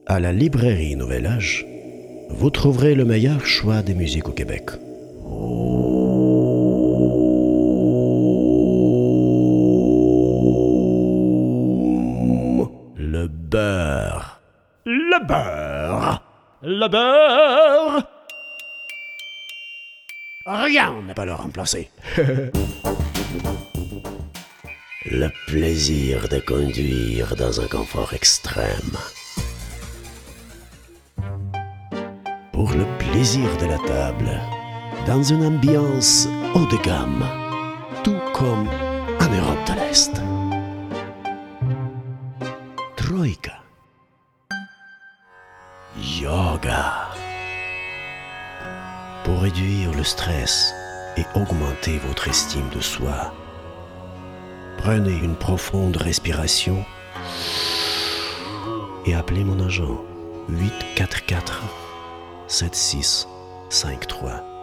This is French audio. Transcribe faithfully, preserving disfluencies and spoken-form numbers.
À la librairie Nouvel Âge, vous trouverez le meilleur choix des musiques au Québec. Le beurre. Le beurre. Le beurre. Rien ne peut le remplacer. Le plaisir de conduire dans un confort extrême. Pour le plaisir de la table, dans une ambiance haut de gamme, tout comme en Europe de l'Est. Troïka. Yoga. Pour réduire le stress et augmenter votre estime de soi, prenez une profonde respiration et appelez mon agent huit quatre quatre sept six cinq trois.